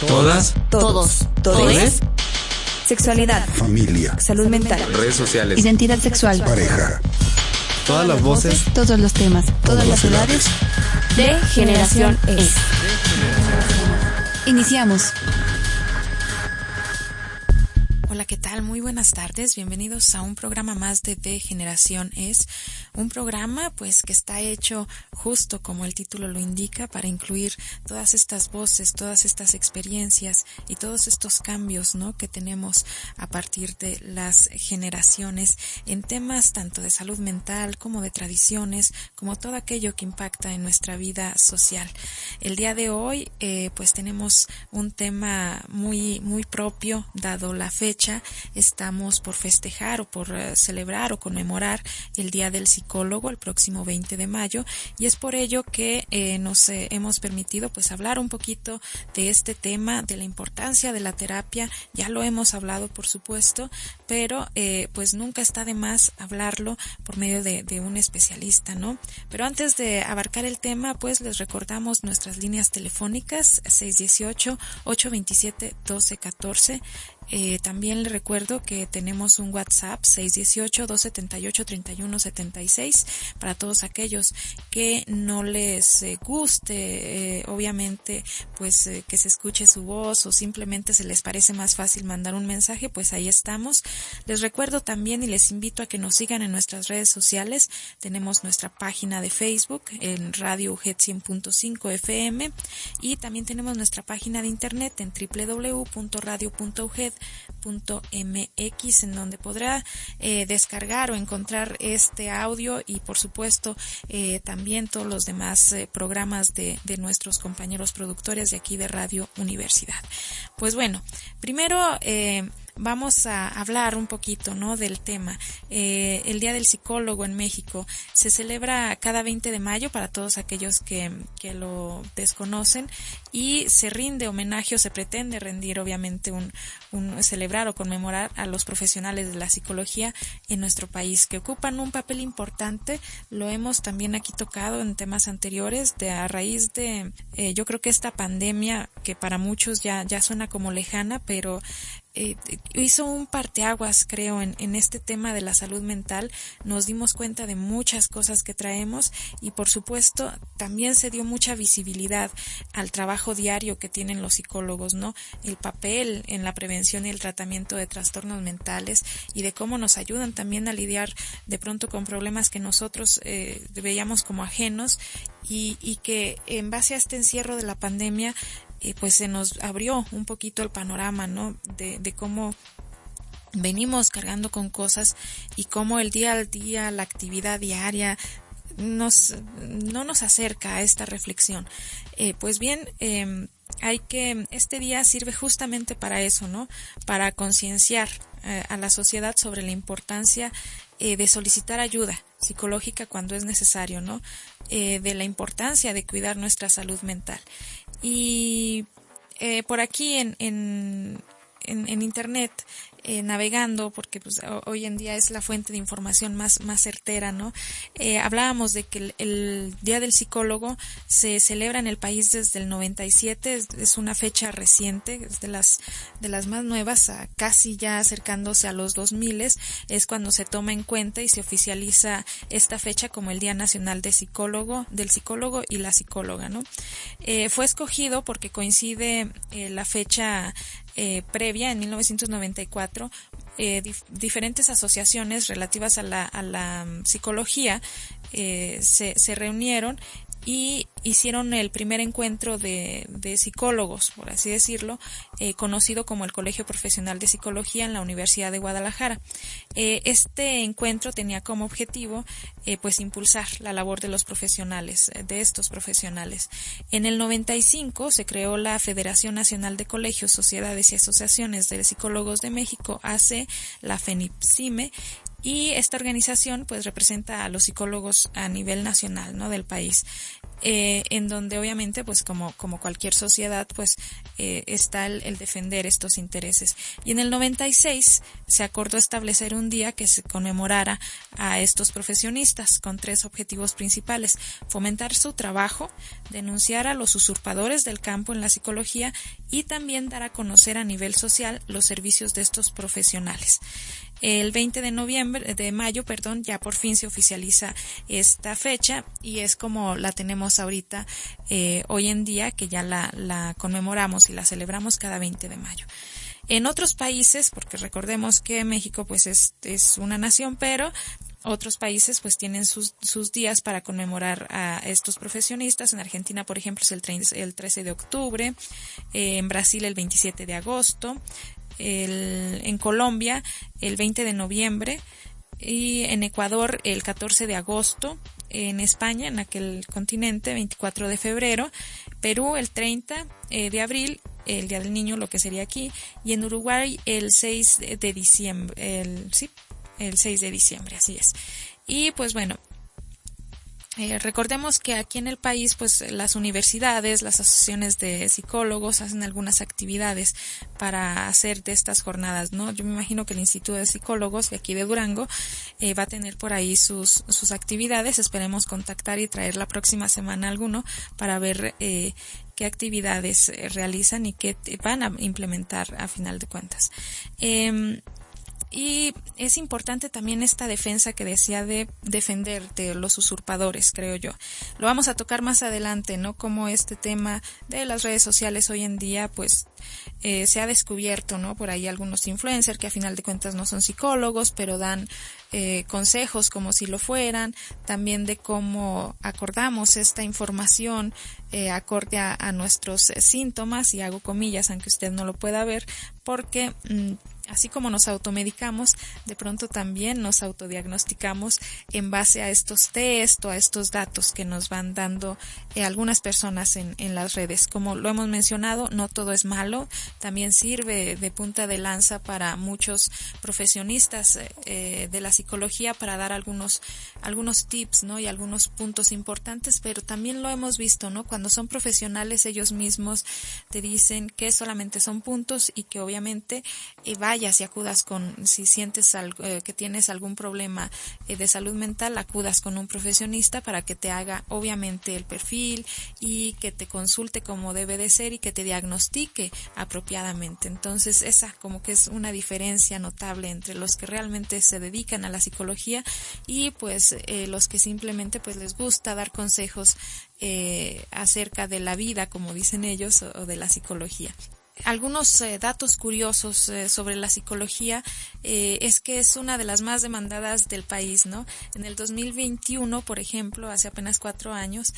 Todas. Todos. Todes. Sexualidad. Familia. Salud mental. Redes sociales. Identidad sexual. Pareja. Todas las voces. Todos los temas. Todas las edades. De Generación Es. Iniciamos. Hola, ¿qué tal? Muy buenas tardes. Bienvenidos a un programa más de Generación Es. Un programa pues que está hecho justo como el título lo indica para incluir todas estas voces, todas estas experiencias y todos estos cambios, ¿no?, que tenemos a partir de las generaciones en temas tanto de salud mental como de tradiciones, como todo aquello que impacta en nuestra vida social. El día de hoy pues tenemos un tema muy propio dado la fecha. Estamos por festejar o por celebrar o conmemorar el Día del Psicólogo el próximo 20 de mayo y es por ello que nos hemos permitido pues hablar un poquito de este tema, de la importancia de la terapia. Ya lo hemos hablado, por supuesto, pero pues nunca está de más hablarlo por medio de un especialista, ¿no? Pero antes de abarcar el tema, pues les recordamos nuestras líneas telefónicas 618-827-1214. También les recuerdo que tenemos un WhatsApp 618-278-3176 para todos aquellos que no les guste, obviamente, pues que se escuche su voz o simplemente se les parece más fácil mandar un mensaje, pues ahí estamos. Les recuerdo también y les invito a que nos sigan en nuestras redes sociales. Tenemos nuestra página de Facebook en Radio UGED 100.5 FM y también tenemos nuestra página de internet en www.radio.uged.mx, en donde podrá descargar o encontrar este audio y por supuesto también todos los demás programas de nuestros compañeros productores de aquí de Radio Universidad. Pues bueno, primero vamos a hablar un poquito, ¿no?, del tema. El Día del Psicólogo en México se celebra cada 20 de mayo para todos aquellos que lo desconocen y se rinde homenaje o se pretende rendir obviamente un celebrar o conmemorar a los profesionales de la psicología en nuestro país que ocupan un papel importante. Lo hemos también aquí tocado en temas anteriores a raíz de yo creo que esta pandemia que para muchos ya suena como lejana, pero hizo un parteaguas, creo, en este tema de la salud mental. Nos dimos cuenta de muchas cosas que traemos y por supuesto también se dio mucha visibilidad al trabajo diario que tienen los psicólogos, ¿no? El papel en la prevención y el tratamiento de trastornos mentales y de cómo nos ayudan también a lidiar de pronto con problemas que nosotros veíamos como ajenos y que en base a este encierro de la pandemia pues se nos abrió un poquito el panorama, ¿no?, de cómo venimos cargando con cosas y cómo el día al día, la actividad diaria no nos acerca a esta reflexión. Pues bien, este día sirve justamente para eso, ¿no?, para concienciar a la sociedad sobre la importancia de solicitar ayuda psicológica cuando es necesario, ¿no?, de la importancia de cuidar nuestra salud mental. Y por aquí en internet, navegando, porque pues hoy en día es la fuente de información más certera, ¿no? Hablábamos de que el Día del Psicólogo se celebra en el país desde el 97, es una fecha reciente, es de las más nuevas, casi ya acercándose a los 2000, es cuando se toma en cuenta y se oficializa esta fecha como el Día Nacional del Psicólogo y la Psicóloga, ¿no? Fue escogido porque coincide la fecha previa, en 1994, diferentes asociaciones relativas a la psicología se reunieron y hicieron el primer encuentro de psicólogos, por así decirlo, conocido como el Colegio Profesional de Psicología en la Universidad de Guadalajara. Este encuentro tenía como objetivo pues impulsar la labor de los profesionales, de estos profesionales. En el 95 se creó la Federación Nacional de Colegios, Sociedades y Asociaciones de Psicólogos de México, AC, la FENIPSIME, y esta organización pues representa a los psicólogos a nivel nacional, ¿no?, del país. en donde obviamente pues como cualquier sociedad pues está el defender estos intereses. Y en el 96 se acordó establecer un día que se conmemorara a estos profesionistas con 3 objetivos principales: fomentar su trabajo, denunciar a los usurpadores del campo en la psicología y también dar a conocer a nivel social los servicios de estos profesionales. El 20 de mayo, ya por fin se oficializa esta fecha y es como la tenemos ahorita hoy en día, que ya la conmemoramos y la celebramos cada 20 de mayo. En otros países, porque recordemos que México pues es una nación, pero otros países pues tienen sus días para conmemorar a estos profesionistas. En Argentina, por ejemplo, es el 13 de octubre, en Brasil el 27 de agosto, en Colombia el 20 de noviembre y en Ecuador el 14 de agosto, en España, en aquel continente, 24 de febrero, Perú el 30 de abril, el Día del Niño, lo que sería aquí, y en Uruguay el 6 de diciembre, el 6 de diciembre, así es. Y pues bueno, recordemos que aquí en el país pues las universidades, las asociaciones de psicólogos hacen algunas actividades para hacer de estas jornadas, ¿no? Yo me imagino que el Instituto de Psicólogos de aquí de Durango va a tener por ahí sus actividades. Esperemos contactar y traer la próxima semana alguno para ver qué actividades realizan y qué van a implementar a final de cuentas. Y es importante también esta defensa que decía de defender de los usurpadores, creo yo. Lo vamos a tocar más adelante, ¿no? Como este tema de las redes sociales hoy en día, pues, se ha descubierto, ¿no? Por ahí algunos influencers que a final de cuentas no son psicólogos, pero dan consejos como si lo fueran, también de cómo acordamos esta información acorde a nuestros síntomas, y hago comillas aunque usted no lo pueda ver, porque así como nos automedicamos, de pronto también nos autodiagnosticamos en base a estos test o a estos datos que nos van dando algunas personas en las redes. Como lo hemos mencionado, no todo es malo, también sirve de punta de lanza para muchos profesionistas de la psicología para dar algunos tips, ¿no? Y algunos puntos importantes, pero también lo hemos visto, ¿no? Cuando son profesionales ellos mismos te dicen que solamente son puntos y que obviamente vayas y acudas si sientes que tienes algún problema de salud mental, acudas con un profesionista para que te haga obviamente el perfil y que te consulte como debe de ser y que te diagnostique apropiadamente. Entonces esa como que es una diferencia notable entre los que realmente se dedican a la psicología y pues los que simplemente pues les gusta dar consejos acerca de la vida, como dicen ellos, o de la psicología. Algunos datos curiosos sobre la psicología es que es una de las más demandadas del país, ¿no? En el 2021, por ejemplo, hace apenas 4 años,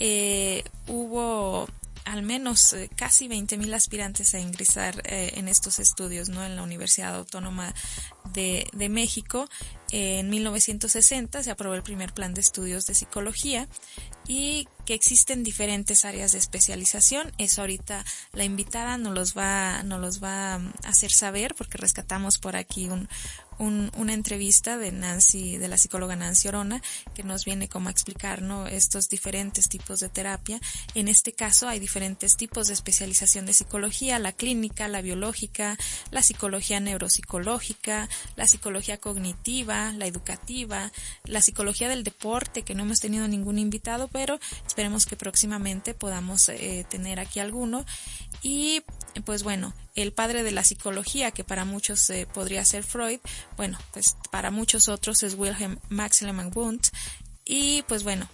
hubo al menos casi 20,000 aspirantes a ingresar en estos estudios, ¿no? En la Universidad Autónoma de México. En 1960 se aprobó el primer plan de estudios de psicología y que existen diferentes áreas de especialización. Eso ahorita la invitada nos los va a hacer saber, porque rescatamos por aquí una entrevista de la psicóloga Nancy Orona, que nos viene como a explicar, ¿no? Estos diferentes tipos de terapia. En este caso hay diferentes tipos de especialización de psicología: la clínica, la biológica, la psicología neuropsicológica, la psicología cognitiva, la educativa, la psicología del deporte, que no hemos tenido ningún invitado, pero esperemos que próximamente podamos tener aquí alguno. Y pues bueno, el padre de la psicología, que para muchos podría ser Freud, bueno, pues para muchos otros es Wilhelm Maximilian Wundt. Y pues bueno,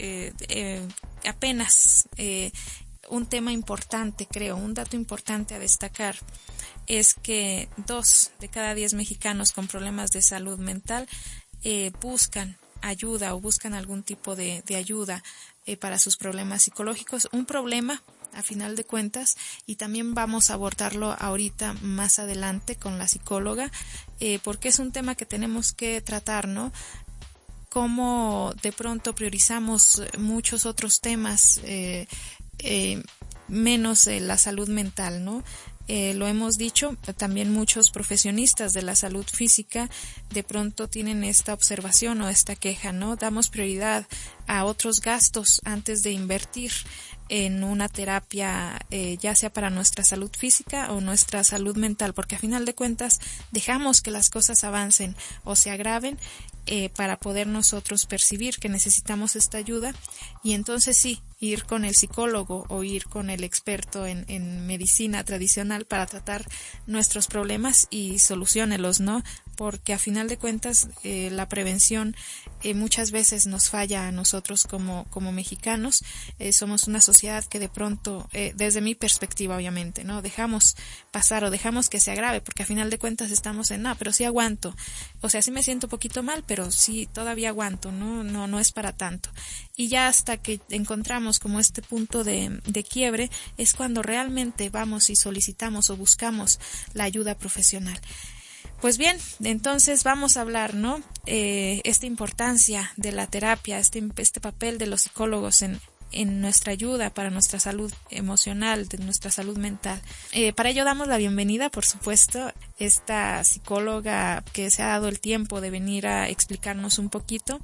apenas un tema importante, creo, un dato importante a destacar es que 2 de cada 10 mexicanos con problemas de salud mental buscan ayuda o buscan algún tipo de ayuda para sus problemas psicológicos. Un problema a final de cuentas, y también vamos a abordarlo ahorita más adelante con la psicóloga, porque es un tema que tenemos que tratar, ¿no? Cómo de pronto priorizamos muchos otros temas menos la salud mental, ¿no? Lo hemos dicho, también muchos profesionistas de la salud física de pronto tienen esta observación o esta queja, ¿no? Damos prioridad a otros gastos antes de invertir en una terapia, ya sea para nuestra salud física o nuestra salud mental, porque a final de cuentas dejamos que las cosas avancen o se agraven para poder nosotros percibir que necesitamos esta ayuda, y entonces sí, ir con el psicólogo o ir con el experto en medicina tradicional para tratar nuestros problemas y soluciónelos, ¿no? Porque a final de cuentas la prevención muchas veces nos falla a nosotros como mexicanos. Somos una sociedad que de pronto, desde mi perspectiva obviamente, ¿no? Dejamos pasar o dejamos que se agrave, porque a final de cuentas estamos en, pero sí aguanto. O sea, sí me siento un poquito mal, pero sí todavía aguanto, no es para tanto. Y ya hasta que encontramos como este punto de quiebre es cuando realmente vamos y solicitamos o buscamos la ayuda profesional. Pues bien, entonces vamos a hablar, ¿no? Esta importancia de la terapia, este papel de los psicólogos en nuestra ayuda para nuestra salud emocional, de nuestra salud mental. Para ello damos la bienvenida, por supuesto, esta psicóloga que se ha dado el tiempo de venir a explicarnos un poquito.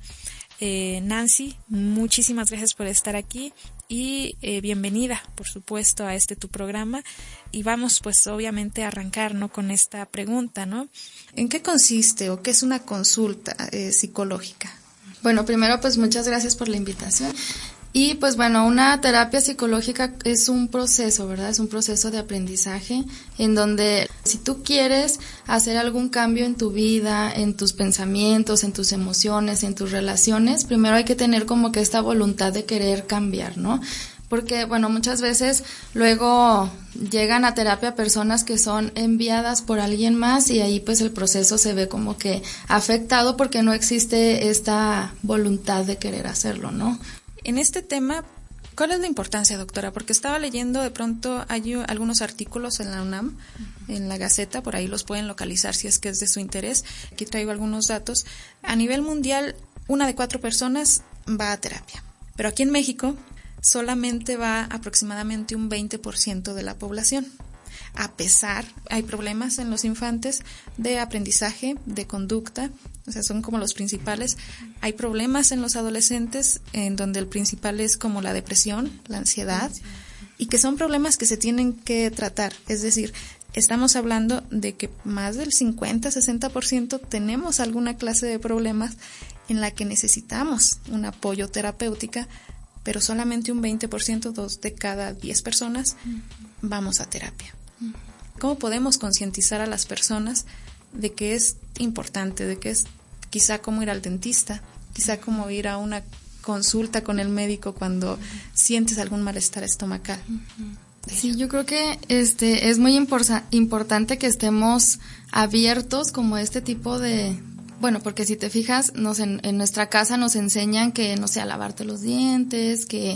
Nancy, muchísimas gracias por estar aquí y bienvenida, por supuesto, a tu programa. Y vamos, pues, obviamente a arrancar, ¿no?, con esta pregunta, ¿no? ¿En qué consiste o qué es una consulta psicológica? Bueno, primero, pues, muchas gracias por la invitación. Y pues bueno, una terapia psicológica es un proceso, ¿verdad? Es un proceso de aprendizaje en donde si tú quieres hacer algún cambio en tu vida, en tus pensamientos, en tus emociones, en tus relaciones, primero hay que tener como que esta voluntad de querer cambiar, ¿no? Porque, bueno, muchas veces luego llegan a terapia personas que son enviadas por alguien más y ahí pues el proceso se ve como que afectado porque no existe esta voluntad de querer hacerlo, ¿no? En este tema, ¿cuál es la importancia, doctora? Porque estaba leyendo, de pronto hay algunos artículos en la UNAM, en la Gaceta, por ahí los pueden localizar si es que es de su interés. Aquí traigo algunos datos. A nivel mundial, 1 de 4 personas va a terapia. Pero aquí en México, solamente va aproximadamente un 20% de la población. A pesar, hay problemas en los infantes de aprendizaje, de conducta, o sea, son como los principales. Hay problemas en los adolescentes, en donde el principal es como la depresión, la ansiedad, y que son problemas que se tienen que tratar. Es decir, estamos hablando de que más del 50-60% tenemos alguna clase de problemas en la que necesitamos un apoyo terapéutica, pero solamente un 20%, 2 de cada 10 personas, vamos a terapia. ¿Cómo podemos concientizar a las personas de que es importante, de que es quizá como ir al dentista, quizá como ir a una consulta con el médico cuando sientes algún malestar estomacal? Sí, yo creo que es muy importante que estemos abiertos como este tipo de... Bueno, porque si te fijas, en nuestra casa nos enseñan que, no sé, a lavarte los dientes, que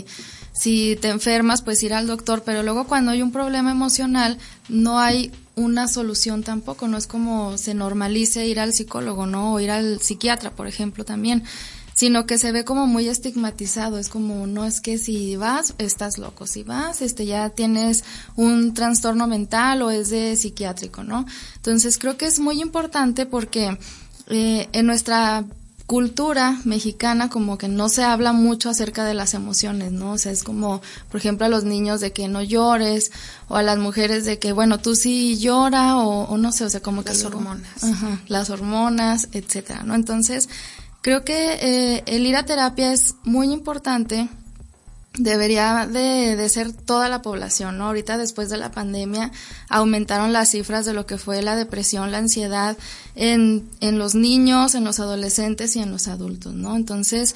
si te enfermas, pues ir al doctor, pero luego cuando hay un problema emocional, no hay una solución tampoco, no es como se normalice ir al psicólogo, ¿no? O ir al psiquiatra, por ejemplo, también, sino que se ve como muy estigmatizado, es como, no, es que si vas, estás loco, si vas, ya tienes un trastorno mental o es de psiquiátrico, ¿no? Entonces creo que es muy importante porque en nuestra cultura mexicana como que no se habla mucho acerca de las emociones, ¿no? O sea, es como, por ejemplo, a los niños de que no llores, o a las mujeres de que, bueno, tú sí llora, o no sé, o sea, como que... Las hormonas. Ajá, las hormonas, etcétera, ¿no? Entonces, creo que el ir a terapia es muy importante. Debería de ser toda la población, ¿no? Ahorita después de la pandemia aumentaron las cifras de lo que fue la depresión, la ansiedad en los niños, en los adolescentes y en los adultos, ¿no? Entonces,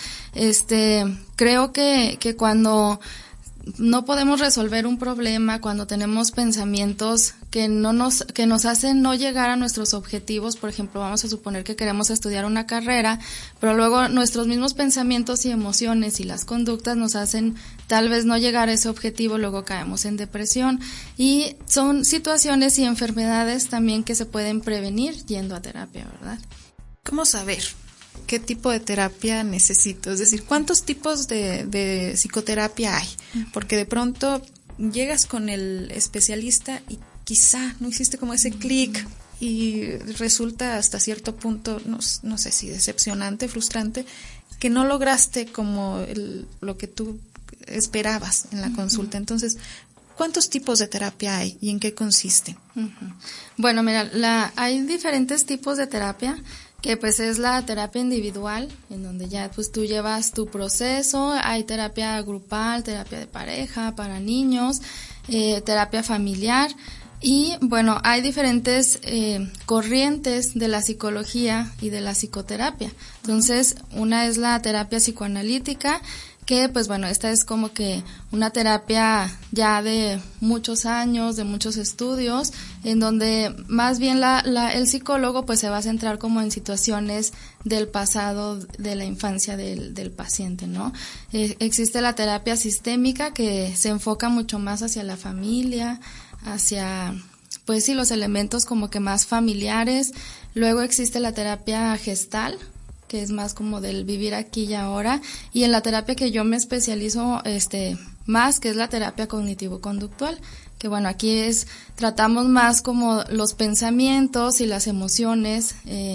creo que cuando no podemos resolver un problema, cuando tenemos pensamientos que nos hacen no llegar a nuestros objetivos, por ejemplo, vamos a suponer que queremos estudiar una carrera, pero luego nuestros mismos pensamientos y emociones y las conductas nos hacen tal vez no llegar a ese objetivo, luego caemos en depresión, y son situaciones y enfermedades también que se pueden prevenir yendo a terapia, ¿verdad? ¿Cómo saber qué tipo de terapia necesito? Es decir, ¿cuántos tipos de psicoterapia hay? Porque de pronto llegas con el especialista y quizá no hiciste como ese clic y resulta hasta cierto punto, no sé si decepcionante, frustrante, que no lograste como lo que tú esperabas en la consulta. Entonces, ¿cuántos tipos de terapia hay y en qué consiste? Bueno, mira, hay diferentes tipos de terapia, que pues es la terapia individual, en donde ya pues tú llevas tu proceso. Hay terapia grupal, terapia de pareja, para niños, terapia familiar. Y bueno, hay diferentes corrientes de la psicología y de la psicoterapia. Entonces, una es la terapia psicoanalítica, que pues bueno, esta es como que una terapia ya de muchos años, de muchos estudios, en donde más bien el psicólogo pues se va a centrar como en situaciones del pasado, de la infancia del paciente, ¿no? Existe la terapia sistémica, que se enfoca mucho más hacia la familia, hacia, pues sí, los elementos como que más familiares. Luego existe la terapia gestal, que es más como del vivir aquí y ahora, y en la terapia que yo me especializo más, que es la terapia cognitivo-conductual, que bueno, aquí tratamos más como los pensamientos y las emociones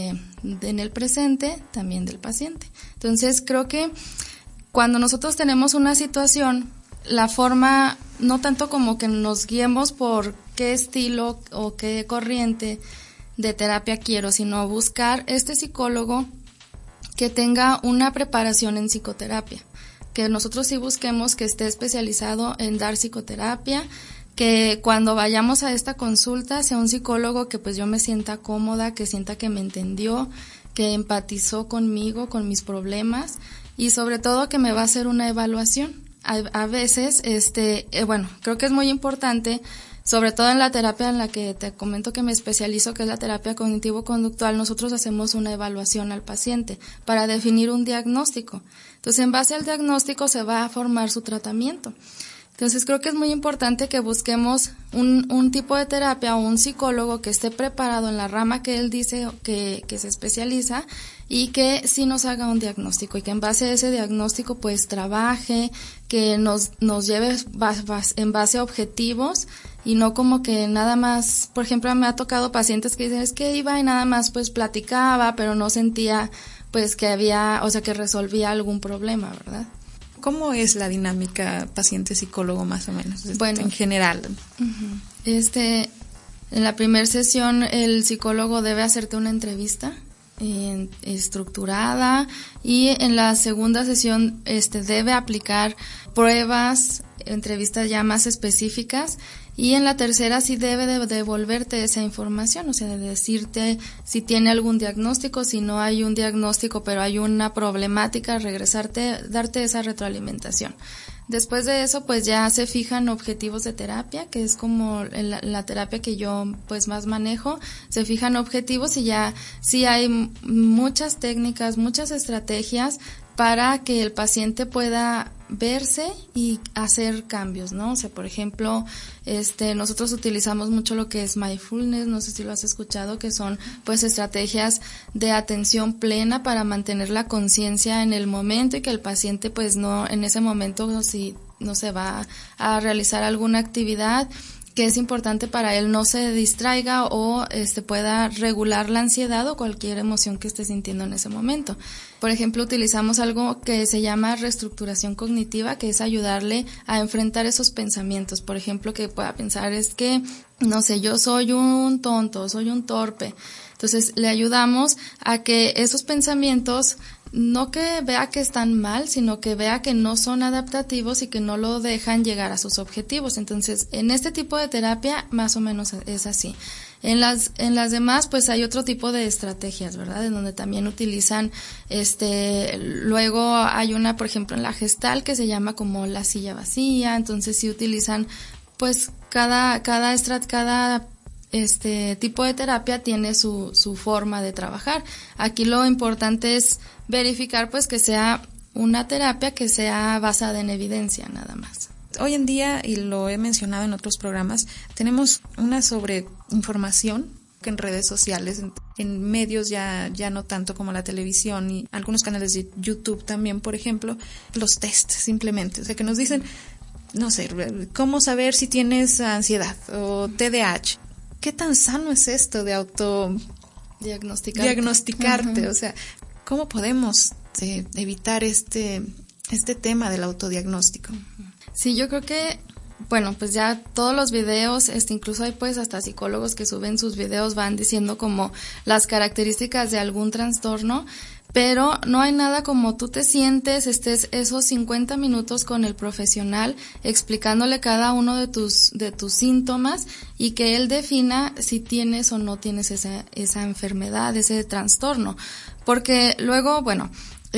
en el presente, también del paciente. Entonces, creo que cuando nosotros tenemos una situación, la forma, no tanto como que nos guiemos por qué estilo o qué corriente de terapia quiero, sino buscar este psicólogo que tenga una preparación en psicoterapia, que nosotros sí busquemos que esté especializado en dar psicoterapia, que cuando vayamos a esta consulta sea un psicólogo que pues yo me sienta cómoda, que sienta que me entendió, que empatizó conmigo, con mis problemas, y sobre todo que me va a hacer una evaluación. A veces, bueno, creo que es muy importante, sobre todo en la terapia en la que te comento que me especializo, que es la terapia cognitivo-conductual. Nosotros hacemos una evaluación al paciente para definir un diagnóstico. Entonces, en base al diagnóstico se va a formar su tratamiento. Entonces, creo que es muy importante que busquemos un tipo de terapia o un psicólogo que esté preparado en la rama que él dice que se especializa, y que sí nos haga un diagnóstico, y que en base a ese diagnóstico pues trabaje, que nos lleve en base a objetivos, y no como que nada más. Por ejemplo, me ha tocado pacientes que dicen, es que iba y nada más pues platicaba, pero no sentía pues que había, o sea, que resolvía algún problema, ¿verdad? ¿Cómo es la dinámica paciente-psicólogo más o menos? Bueno, en general. En la primera sesión el psicólogo debe hacerte una entrevista estructurada, y en la segunda sesión debe aplicar pruebas, entrevistas ya más específicas, y en la tercera sí debe de devolverte esa información, o sea, de decirte si tiene algún diagnóstico, si no hay un diagnóstico pero hay una problemática, darte esa retroalimentación. Después de eso, pues ya se fijan objetivos de terapia, que es como la terapia que yo pues más manejo. Se fijan objetivos y ya sí hay muchas técnicas, muchas estrategias para que el paciente pueda verse y hacer cambios, ¿no? O sea, por ejemplo, nosotros utilizamos mucho lo que es mindfulness, no sé si lo has escuchado, que son pues estrategias de atención plena para mantener la conciencia en el momento, y que el paciente pues no, en ese momento, si no se va a realizar alguna actividad, que es importante para él, no se distraiga o pueda regular la ansiedad o cualquier emoción que esté sintiendo en ese momento. Por ejemplo, utilizamos algo que se llama reestructuración cognitiva, que es ayudarle a enfrentar esos pensamientos. Por ejemplo, que pueda pensar, es que, no sé, yo soy un tonto, soy un torpe. Entonces, le ayudamos a que esos pensamientos, no que vea que están mal, sino que vea que no son adaptativos y que no lo dejan llegar a sus objetivos. Entonces, en este tipo de terapia, más o menos es así. En las demás, pues hay otro tipo de estrategias, ¿verdad? En donde también utilizan, luego hay una, por ejemplo, en la gestal, que se llama como la silla vacía. Entonces, sí utilizan, pues, cada tipo de terapia tiene su forma de trabajar. Aquí lo importante es verificar pues que sea una terapia que sea basada en evidencia, nada más. Hoy en día, y lo he mencionado en otros programas, tenemos una sobreinformación que en redes sociales, en medios ya no tanto como la televisión, y algunos canales de YouTube también, por ejemplo, los test simplemente, o sea, que nos dicen no sé, cómo saber si tienes ansiedad o TDAH. ¿Qué tan sano es esto de diagnosticarte? Uh-huh. O sea, ¿cómo podemos evitar este tema del autodiagnóstico? Sí, yo creo que, bueno, pues ya todos los videos, incluso hay pues hasta psicólogos que suben sus videos, van diciendo como las características de algún trastorno, pero no hay nada como tú te sientes, estés esos 50 minutos con el profesional explicándole cada uno de tus síntomas y que él defina si tienes o no tienes esa enfermedad, ese trastorno. Porque luego, bueno,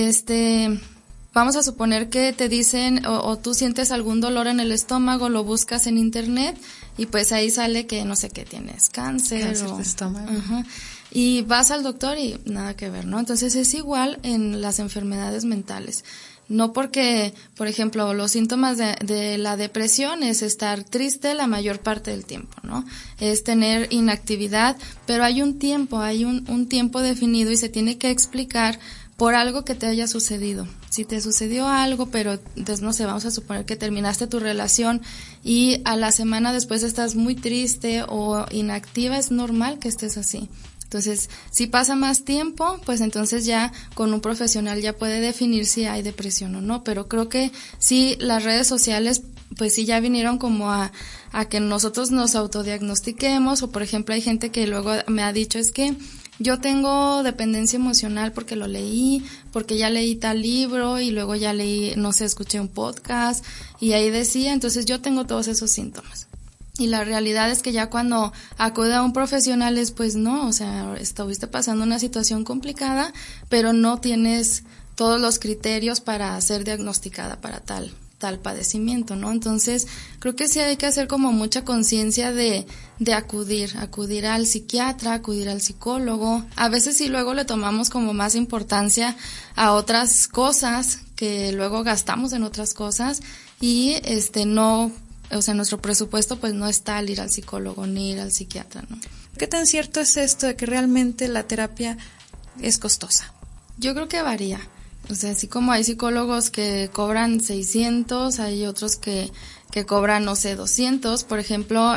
vamos a suponer que te dicen o tú sientes algún dolor en el estómago, lo buscas en internet y pues ahí sale que no sé qué tienes, cáncer de estómago. Uh-huh. Y vas al doctor y nada que ver, ¿no? Entonces es igual en las enfermedades mentales. No porque, por ejemplo, los síntomas de la depresión es estar triste la mayor parte del tiempo, ¿no? Es tener inactividad, pero hay un tiempo definido y se tiene que explicar por algo que te haya sucedido. Si te sucedió algo, pero no sé, vamos a suponer que terminaste tu relación y a la semana después estás muy triste o inactiva, es normal que estés así. Entonces, si pasa más tiempo, pues entonces ya con un profesional ya puede definir si hay depresión o no, pero creo que sí, las redes sociales pues sí ya vinieron como a que nosotros nos autodiagnostiquemos, o por ejemplo hay gente que luego me ha dicho es que yo tengo dependencia emocional porque lo leí, porque ya leí tal libro y luego ya leí, no sé, escuché un podcast y ahí decía, entonces yo tengo todos esos síntomas. Y la realidad es que ya cuando acude a un profesional es pues no, o sea, estuviste pasando una situación complicada, pero no tienes todos los criterios para ser diagnosticada para tal padecimiento, ¿no? Entonces, creo que sí hay que hacer como mucha conciencia de acudir al psiquiatra, acudir al psicólogo. A veces sí luego le tomamos como más importancia a otras cosas que luego gastamos en otras cosas y no, o sea, nuestro presupuesto pues no está al ir al psicólogo ni ir al psiquiatra, ¿no? ¿Qué tan cierto es esto de que realmente la terapia es costosa? Yo creo que varía. O sea, así como hay psicólogos que cobran 600, hay otros que cobran, no sé, 200. Por ejemplo,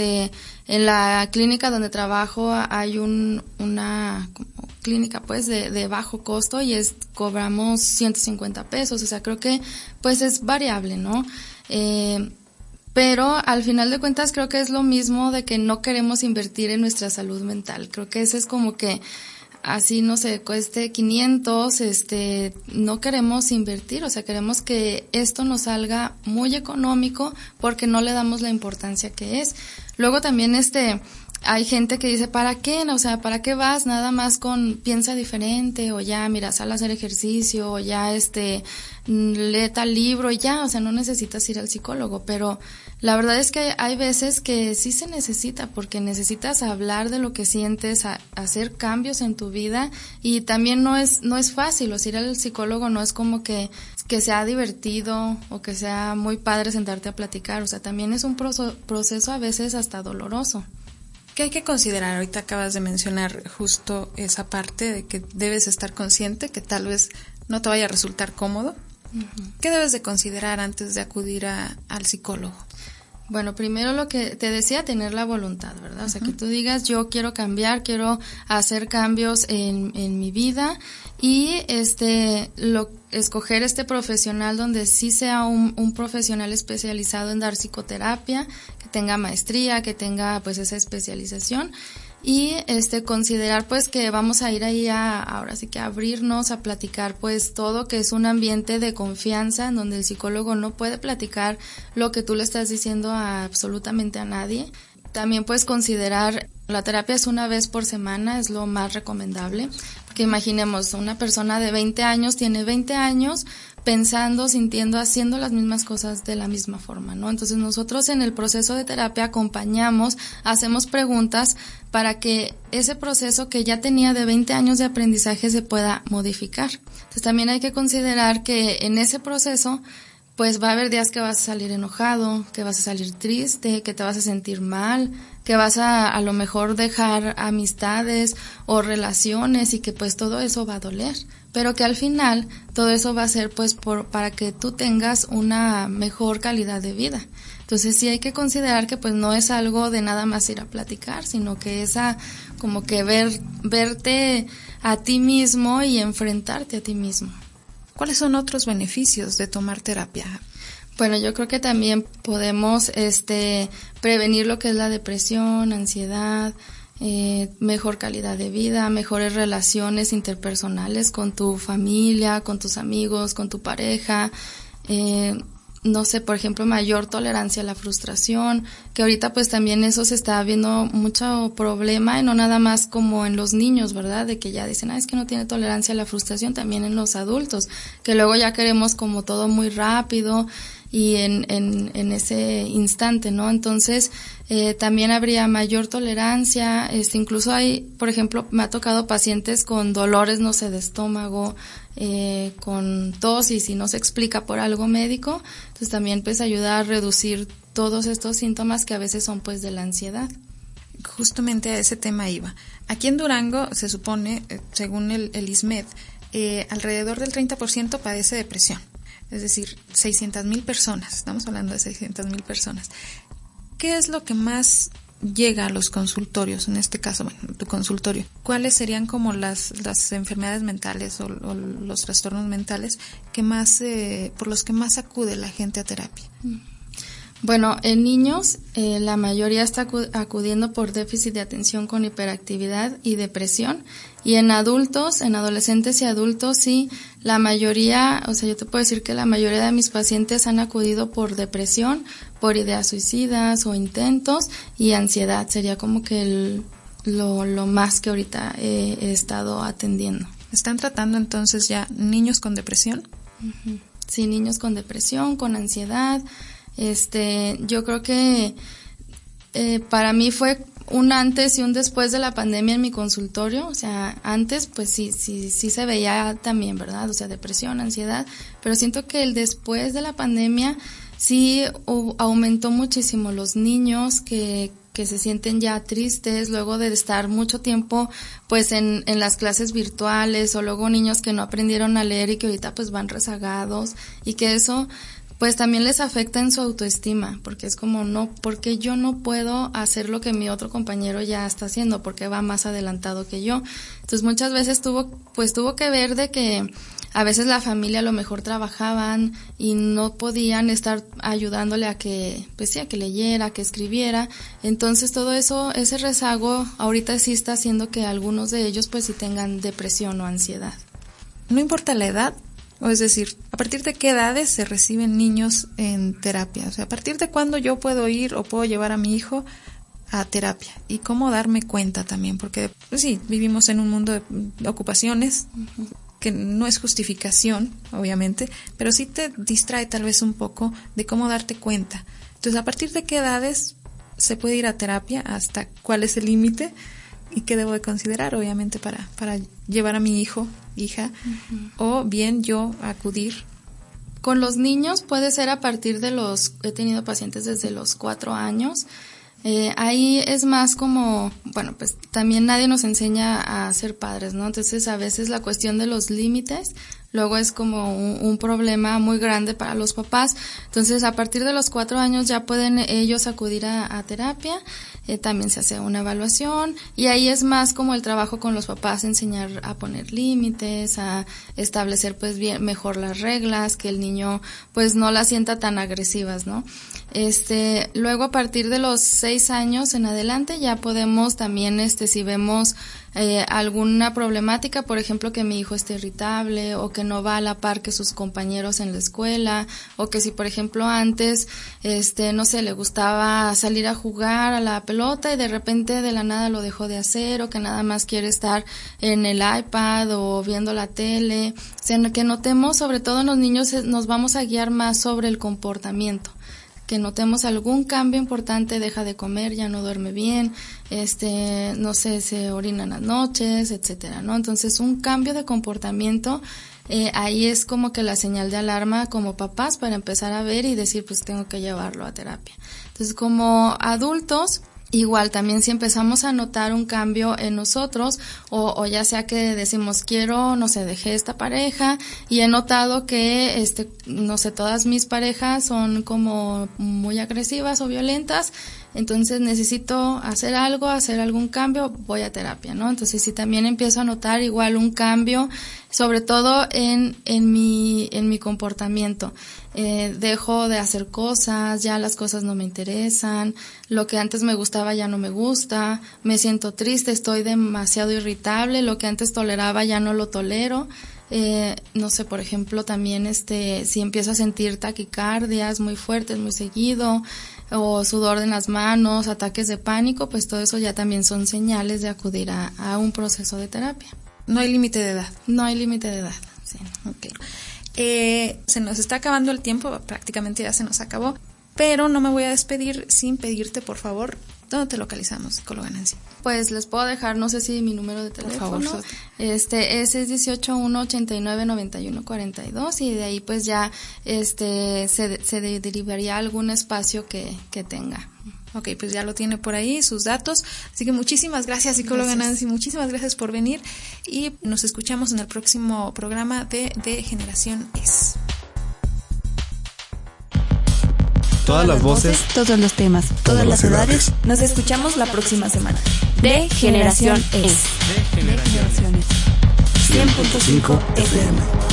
en la clínica donde trabajo hay una clínica pues de bajo costo y cobramos 150 pesos. O sea, creo que pues es variable, ¿no? Pero al final de cuentas creo que es lo mismo de que no queremos invertir en nuestra salud mental. Creo que ese es como que así, no sé, cueste 500, no queremos invertir, o sea, queremos que esto nos salga muy económico porque no le damos la importancia que es. Luego también hay gente que dice, ¿para qué? O sea, ¿para qué vas? Nada más piensa diferente, o ya, mira, sal a hacer ejercicio, o ya, lee tal libro, y ya, o sea, no necesitas ir al psicólogo, pero la verdad es que hay veces que sí se necesita, porque necesitas hablar de lo que sientes, hacer cambios en tu vida, y también no es fácil, o sea, ir al psicólogo no es como que sea divertido, o que sea muy padre sentarte a platicar, o sea, también es un proceso a veces hasta doloroso. ¿Qué hay que considerar? Ahorita acabas de mencionar justo esa parte de que debes estar consciente que tal vez no te vaya a resultar cómodo. Uh-huh. ¿Qué debes de considerar antes de acudir al psicólogo? Bueno, primero lo que te decía, tener la voluntad, ¿verdad? O sea, que tú digas, yo quiero cambiar, quiero hacer cambios en mi vida y escoger profesional donde sí sea un profesional especializado en dar psicoterapia, que tenga maestría, que tenga pues esa especialización y considerar pues que vamos a ir ahí ahora sí que abrirnos a platicar pues todo, que es un ambiente de confianza en donde el psicólogo no puede platicar lo que tú le estás diciendo absolutamente a nadie. También puedes considerar, la terapia es una vez por semana, es lo más recomendable, porque imaginemos, una persona de 20 años tiene 20 años pensando, sintiendo, haciendo las mismas cosas de la misma forma, ¿no? Entonces nosotros en el proceso de terapia acompañamos, hacemos preguntas para que ese proceso que ya tenía de 20 años de aprendizaje se pueda modificar. Entonces también hay que considerar que en ese proceso pues va a haber días que vas a salir enojado, que vas a salir triste, que te vas a sentir mal, que vas a lo mejor dejar amistades o relaciones y que pues todo eso va a doler, pero que al final todo eso va a ser pues para que tú tengas una mejor calidad de vida. Entonces sí hay que considerar que pues no es algo de nada más ir a platicar, sino que es como que verte a ti mismo y enfrentarte a ti mismo. ¿Cuáles son otros beneficios de tomar terapia? Bueno, yo creo que también podemos prevenir lo que es la depresión, ansiedad, mejor calidad de vida, mejores relaciones interpersonales con tu familia, con tus amigos, con tu pareja, no sé, por ejemplo, mayor tolerancia a la frustración, que ahorita pues también eso se está viendo mucho problema, y no nada más como en los niños, ¿verdad? De que ya dicen, es que no tiene tolerancia a la frustración, también en los adultos, que luego ya queremos como todo muy rápido y en ese instante, ¿no? Entonces, también habría mayor tolerancia, incluso hay, por ejemplo, me ha tocado pacientes con dolores, no sé, de estómago, con tos, y si no se explica por algo médico, entonces también pues ayuda a reducir todos estos síntomas que a veces son pues de la ansiedad. Justamente a ese tema iba. Aquí en Durango se supone, según el ISMED, alrededor del 30% padece depresión. Es decir, 600,000 personas, estamos hablando de 600,000 personas. ¿Qué es lo que más llega a los consultorios, en este caso, bueno, tu consultorio? ¿Cuáles serían como las enfermedades mentales o los trastornos mentales que más, por los que más acude la gente a terapia? Bueno, en niños la mayoría está acudiendo por déficit de atención con hiperactividad y depresión, y en adultos, en adolescentes y adultos sí, la mayoría, o sea, yo te puedo decir que la mayoría de mis pacientes han acudido por depresión, por ideas suicidas o intentos, y ansiedad sería como que lo más que ahorita he estado atendiendo. ¿Están tratando entonces ya niños con depresión? Uh-huh. Sí, niños con depresión, con ansiedad. Yo creo que para mí fue un antes y un después de la pandemia en mi consultorio. O sea, antes pues sí se veía también, ¿verdad? O sea, depresión, ansiedad, pero siento que el después de la pandemia sí aumentó muchísimo los niños que se sienten ya tristes luego de estar mucho tiempo pues en las clases virtuales, o luego niños que no aprendieron a leer y que ahorita pues van rezagados, y que eso pues también les afecta en su autoestima, porque es como, no, porque yo no puedo hacer lo que mi otro compañero ya está haciendo, porque va más adelantado que yo. Entonces muchas veces tuvo que ver de que a veces la familia a lo mejor trabajaban y no podían estar ayudándole a que, pues sí, a que leyera, a que escribiera. Entonces todo eso, ese rezago ahorita sí está haciendo que algunos de ellos pues sí tengan depresión o ansiedad. No importa la edad. O es decir, ¿a partir de qué edades se reciben niños en terapia? O sea, ¿a partir de cuándo yo puedo ir o puedo llevar a mi hijo a terapia? Y cómo darme cuenta también, porque pues sí, vivimos en un mundo de ocupaciones, uh-huh, que no es justificación, obviamente, pero sí te distrae tal vez un poco de cómo darte cuenta. Entonces, ¿a partir de qué edades se puede ir a terapia? ¿Hasta cuál es el límite? ¿Y qué debo de considerar, obviamente, para llevar a mi hijo, hija, uh-huh, o bien yo acudir? Con los niños puede ser a partir de he tenido pacientes desde los 4 años. Ahí es más como, bueno, pues también nadie nos enseña a ser padres, ¿no? Entonces a veces la cuestión de los límites luego es como un problema muy grande para los papás. Entonces a partir de los 4 años ya pueden ellos acudir a terapia. También se hace una evaluación, y ahí es más como el trabajo con los papás, enseñar a poner límites, a establecer pues bien mejor las reglas, que el niño pues no las sienta tan agresivas, ¿no? Luego a partir de los 6 años en adelante ya podemos también, si vemos alguna problemática, por ejemplo, que mi hijo esté irritable o que no va a la par que sus compañeros en la escuela, o que si por ejemplo antes no sé, le gustaba salir a jugar a la pelota y de repente de la nada lo dejó de hacer, o que nada más quiere estar en el iPad o viendo la tele. O sea, que notemos, sobre todo en los niños, nos vamos a guiar más sobre el comportamiento, que notemos algún cambio importante, deja de comer, ya no duerme bien, no sé, se orina en las noches, etcétera, ¿no? Entonces un cambio de comportamiento ahí es como que la señal de alarma como papás para empezar a ver y decir, pues tengo que llevarlo a terapia. Entonces, como adultos, igual también si empezamos a notar un cambio en nosotros o ya sea que decimos quiero, no sé, dejé esta pareja y he notado que no sé, todas mis parejas son como muy agresivas o violentas, entonces necesito hacer algo, hacer algún cambio, voy a terapia, ¿no? Entonces si también empiezo a notar igual un cambio, sobre todo en mi comportamiento, dejo de hacer cosas, ya las cosas no me interesan, lo que antes me gustaba ya no me gusta, me siento triste, estoy demasiado irritable, lo que antes toleraba ya no lo tolero. No sé, por ejemplo, también si empiezo a sentir taquicardias muy fuertes, muy seguido, o sudor en las manos, ataques de pánico, pues todo eso ya también son señales de acudir a un proceso de terapia. No hay límite de edad. No hay límite de edad, sí. Okay. Se nos está acabando el tiempo, prácticamente ya se nos acabó, pero no me voy a despedir sin pedirte, por favor, ¿dónde te localizamos, psicóloga Nancy? Pues les puedo dejar, no sé si mi número de teléfono. Por favor. Es 18-1-89-91-42 y de ahí pues ya se derivaría algún espacio que tenga. Ok, pues ya lo tiene por ahí, sus datos. Así que muchísimas gracias, psicóloga Nancy, muchísimas gracias por venir y nos escuchamos en el próximo programa de Generación Es. Todas las voces, todos los temas, todas las edades. Nos escuchamos la próxima semana. De Generación Es. de Generación Es. 100.5 FM.